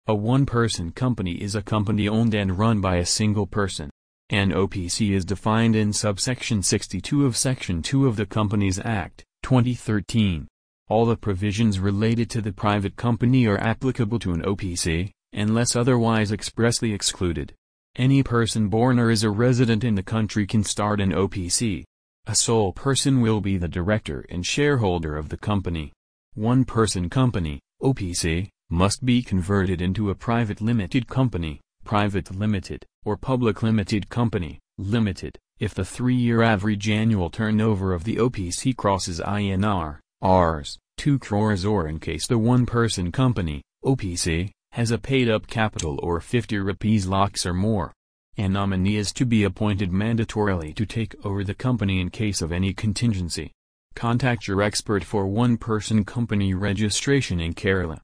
A one-person company is a company owned and run by a single person. An OPC is defined in subsection 62 of Section 2 of the Companies Act, 2013. All the provisions related to the private company are applicable to an OPC, unless otherwise expressly excluded. Any person born or is a resident in the country can start an OPC. A sole person will be the director and shareholder of the company. One-person company, OPC, must be converted into a private limited company, private limited, or public limited company, limited, if the 3-year average annual turnover of the OPC crosses INR, Rs. 2 crores, or in case the one-person company, OPC, has a paid-up capital or 50 rupees lakhs or more. A nominee is to be appointed mandatorily to take over the company in case of any contingency. Contact your expert for one-person company registration in Kerala.